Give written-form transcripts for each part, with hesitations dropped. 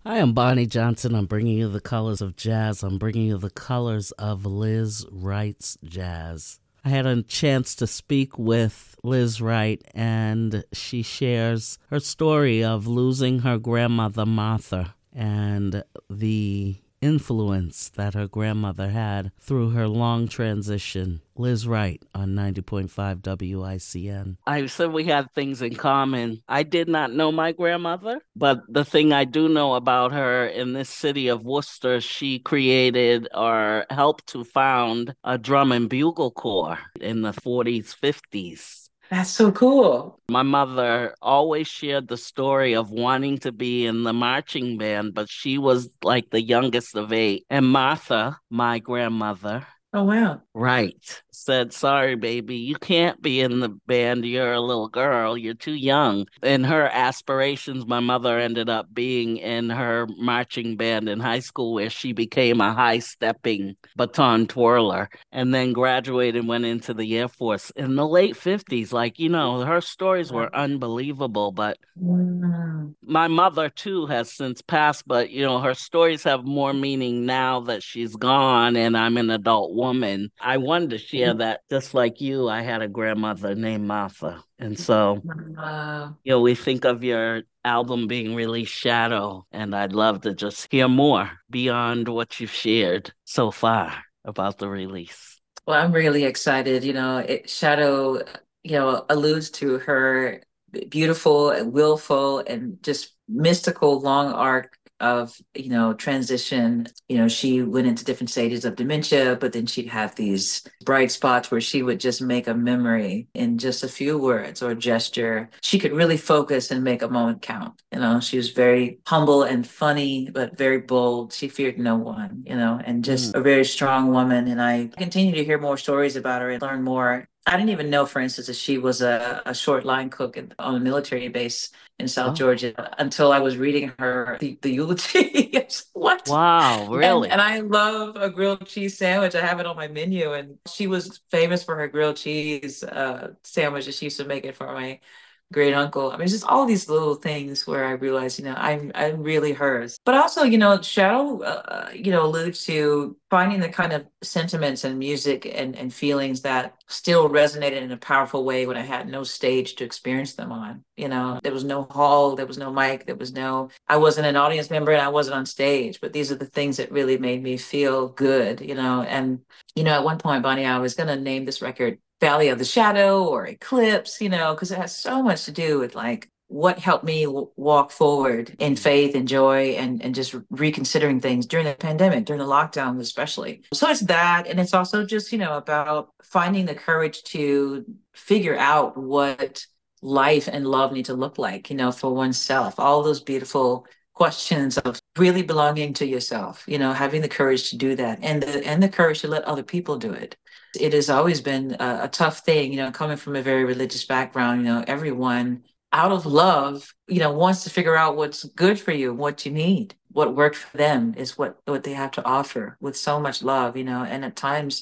Hi, I'm Bonnie Johnson. I'm bringing you the colors of jazz. I'm bringing you the colors of Liz Wright's jazz. I had a chance to speak with Liz Wright, and she shares her story of losing her grandmother, Martha, and the influence that her grandmother had through her long transition. Liz Wright on 90.5 WICN. I said we had things in common. I did not know my grandmother, but the thing I do know about her in this city of Worcester, she created or helped to found a drum and bugle corps in the 40s, 50s. That's so cool. My mother always shared the story of wanting to be in the marching band, but she was like the youngest of eight. And Martha, my grandmother, Oh, wow. right, said, sorry, baby, you can't be in the band. You're a little girl. You're too young. In her aspirations, my mother ended up being in her marching band in high school, where she became a high stepping baton twirler and then graduated and went into the Air Force in the late 50s. Like, her stories were unbelievable, but Mm. my mother too has since passed, but her stories have more meaning now that she's gone and I'm an adult woman. I wanted to share that just like you, I had a grandmother named Martha. And so, Wow. we think of your album being released Shadow, and I'd love to just hear more beyond what you've shared so far about the release. Well, I'm really excited. Shadow, alludes to her beautiful and willful and just mystical long arc of, transition. She went into different stages of dementia, but then she'd have these bright spots where she would just make a memory in just a few words or gesture. She could really focus and make a moment count. She was very humble and funny, but very bold. She feared no one, and just a very strong woman. And I continue to hear more stories about her and learn more. I didn't even know, for instance, that she was a short line cook on a military base in South Oh, Georgia until I was reading her the eulogy. What? wow, And really? I love a grilled cheese sandwich. I have it on my menu, and she was famous for her grilled cheese sandwich that she used to make it for my great uncle. I mean, it's just all these little things where I realize, I'm really hers. But also, Shadow, alludes to finding the kind of sentiments and music and feelings that still resonated in a powerful way when I had no stage to experience them on. There was no hall, there was no mic, I wasn't an audience member and I wasn't on stage, but these are the things that really made me feel good, and at one point, Bonnie, I was going to name this record Valley of the Shadow or Eclipse, because it has so much to do with like what helped me walk forward in faith and joy and just reconsidering things during the pandemic, during the lockdown, especially. So it's that. And it's also just, about finding the courage to figure out what life and love need to look like, for oneself. All those beautiful questions of really belonging to yourself, having the courage to do that and the courage to let other people do it. It has always been a tough thing, coming from a very religious background. Everyone out of love, wants to figure out what's good for you, what you need, what worked for them is what they have to offer with so much love, and at times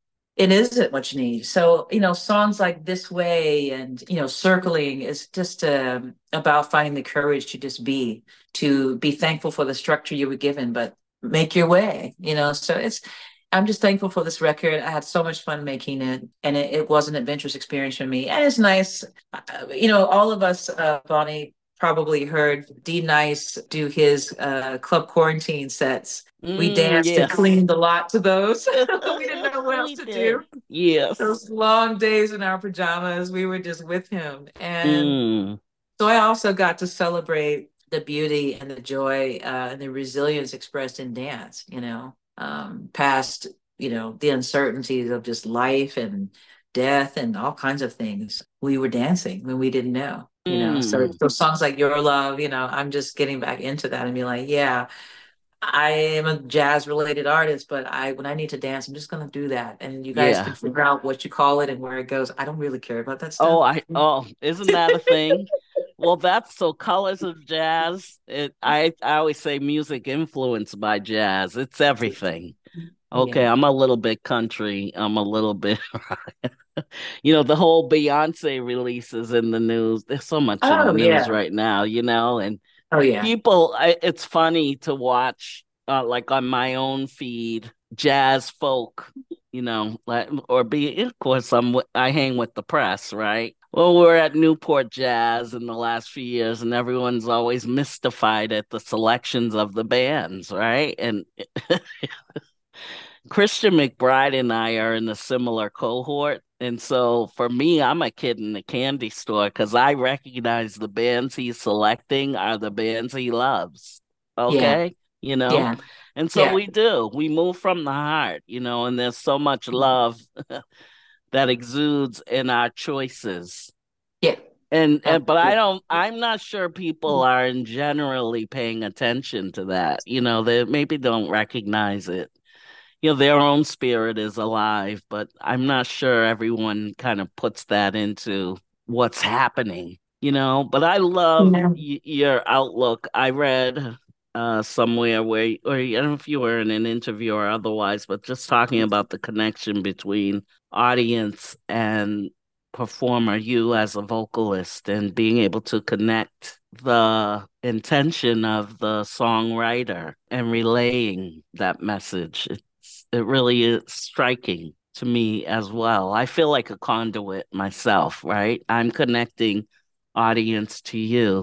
it isn't what you need. So, songs like This Way and, Circling is just about finding the courage to be thankful for the structure you were given, but make your way, So I'm just thankful for this record. I had so much fun making it, and it was an adventurous experience for me. And it's nice, all of us, Bonnie, probably heard D Nice do his club quarantine sets. We danced and Yes. cleaned a lot to those. We didn't know what else We to did. do. Yes. Those long days in our pajamas, we were just with him. And Mm. so I also got to celebrate the beauty and the joy and the resilience expressed in dance, past, the uncertainties of just life and death and all kinds of things. We were dancing when we didn't know, Mm. So songs like Your Love, I'm just getting back into that and be like, yeah, I am a jazz related artist, but when I need to dance, I'm just gonna do that. And you guys can Yeah. figure out what you call it and where it goes. I don't really care about that Oh, stuff. oh, isn't that a thing? Well, that's so colors of jazz. I always say music influenced by jazz. It's everything. Okay, Yeah. I'm a little bit country. I'm a little bit, the whole Beyonce release is in the news. There's so much in the Oh news yeah. right now, and Oh yeah. It's funny to watch, like on my own feed, jazz folk, like, or be, of course, I hang with the press, right? Well, we're at Newport Jazz in the last few years, and everyone's always mystified at the selections of the bands, right? And Christian McBride and I are in a similar cohort. And so for me, I'm a kid in the candy store because I recognize the bands he's selecting are the bands he loves. Yeah. Okay. You know? Yeah. And so Yeah. we do. We move from the heart, and there's so much love that exudes in our choices. Yeah. And but Absolutely. I'm not sure people are in generally paying attention to that. They maybe don't recognize it. Their own spirit is alive, but I'm not sure everyone kind of puts that into what's happening. But I love Yeah. your outlook. I read somewhere where, or I don't know if you were in an interview or otherwise, but just talking about the connection between audience and performer, you as a vocalist, and being able to connect the intention of the songwriter and relaying that message. It really is striking to me as well. I feel like a conduit myself, right? I'm connecting audience to you.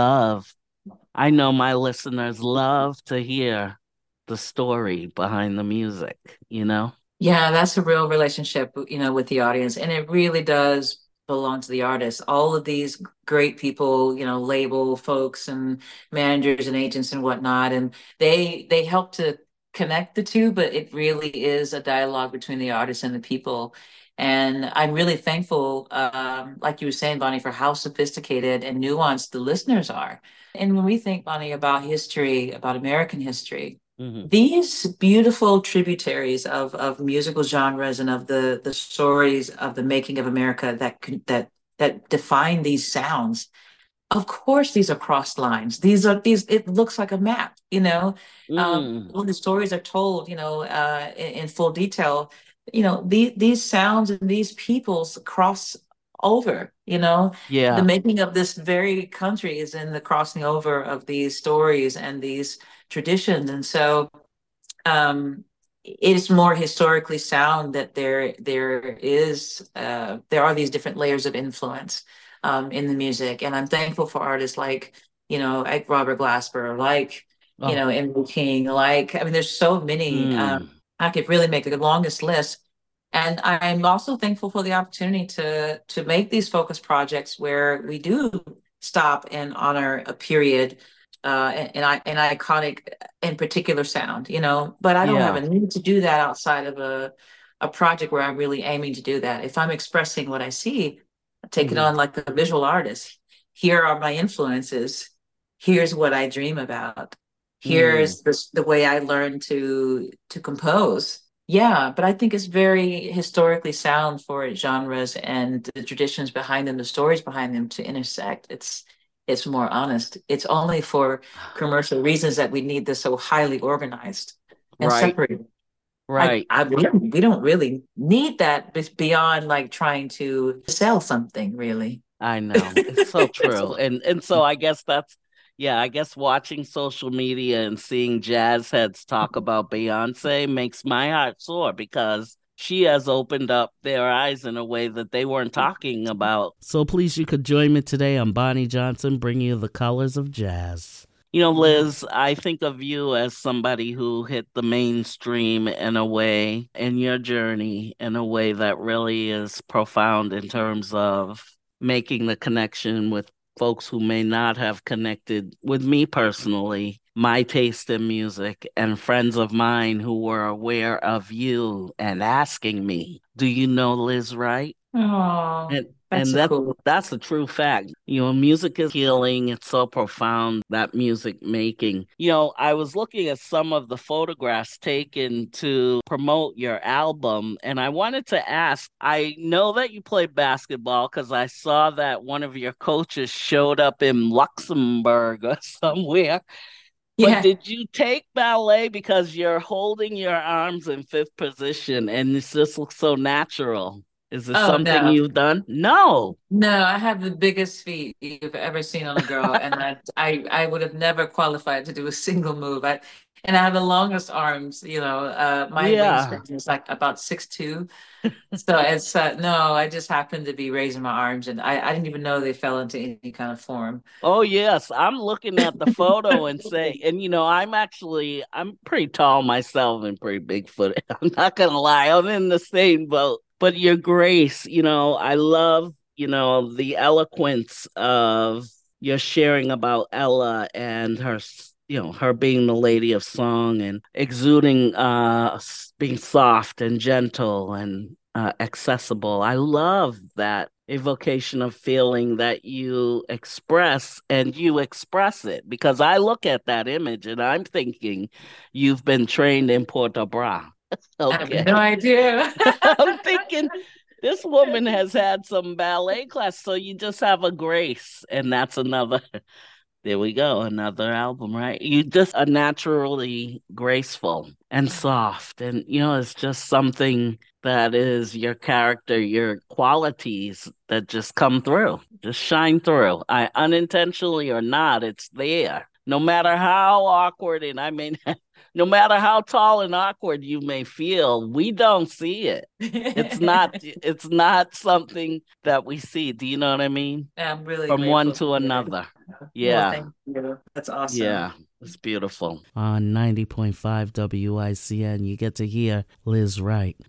I know my listeners love to hear the story behind the music. Yeah, that's a real relationship, with the audience. And it really does belong to the artist. All of these great people, label folks and managers and agents and whatnot, and they help to connect the two, but it really is a dialogue between the artist and the people. And I'm really thankful, like you were saying, Bonnie, for how sophisticated and nuanced the listeners are. And when we think, Bonnie, about history, about American history, Hmm. these beautiful tributaries of musical genres and of the stories of the making of America that define these sounds. Of course, these are crossed lines. These. It looks like a map. Mm, When the stories are told, in full detail, these sounds and these peoples cross over. The yeah, making of this very country is in the crossing over of these stories and these traditions, and so um, it's more historically sound that there are these different layers of influence in the music, and I'm thankful for artists like Robert Glasper, like oh, Emily King, like I mean, there's so many. mm, I could really make the longest list. And I'm also thankful for the opportunity to make these focus projects where we do stop and honor a period, an iconic in particular sound, but I don't have yeah, a need to do that outside of a project where I'm really aiming to do that. If I'm expressing what I see, I take it hmm, on like a visual artist. Here are my influences. Here's what I dream about. mm, Here's the way I learned to compose. Yeah, but I think it's very historically sound for genres and the traditions behind them, the stories behind them to intersect. It's more honest. It's only for commercial reasons that we need this so highly organized and right, separated. right. We don't really need that beyond like trying to sell something, really. I know. It's so true. And so I guess yeah, I guess watching social media and seeing jazz heads talk about Beyonce makes my heart sore because she has opened up their eyes in a way that they weren't talking about. So please, you could join me today. I'm Bonnie Johnson, bringing you the colors of jazz. Liz, I think of you as somebody who hit the mainstream in a way, in your journey, in a way that really is profound in terms of making the connection with folks who may not have connected with me personally, my taste in music, and friends of mine who were aware of you and asking me, "Do you know Liz Wright?" Oh, And that's and so that cool. that's the true fact. Music is healing. It's so profound, that music making. I was looking at some of the photographs taken to promote your album, and I wanted to ask, I know that you play basketball because I saw that one of your coaches showed up in Luxembourg or somewhere. But Yeah. did you take ballet because you're holding your arms in fifth position and this just looks so natural? Is this Oh something no. you've done? No. No, I have the biggest feet you've ever seen on a girl, and I would have never qualified to do a single move. And I have the longest arms. My Yeah. wingspan is like about 6'2". So it's no, I just happened to be raising my arms, and I didn't even know they fell into any kind of form. Oh yes, I'm looking at the photo and say, and I'm pretty tall myself and pretty big footed. I'm not gonna lie, I'm in the same boat. But your grace, I love, the eloquence of your sharing about Ella and her, her being the lady of song and exuding, being soft and gentle and accessible. I love that evocation of feeling that you express and you express it because I look at that image and I'm thinking you've been trained in Puerto Bras. I have Okay. no idea. I'm thinking this woman has had some ballet class, so you just have a grace, and that's another. There we go, another album, right? You just are naturally graceful and soft, and it's just something that is your character, your qualities that just come through, just shine through. I unintentionally or not, it's there. No matter how awkward, and I mean, no matter how tall and awkward you may feel, we don't see it. It's not something that we see. Do you know what I mean? I'm really From one grateful to to hear it. another. Well, Yeah. thank you. That's awesome. Yeah. It's beautiful. On 90.5 WICN, you get to hear Liz Wright.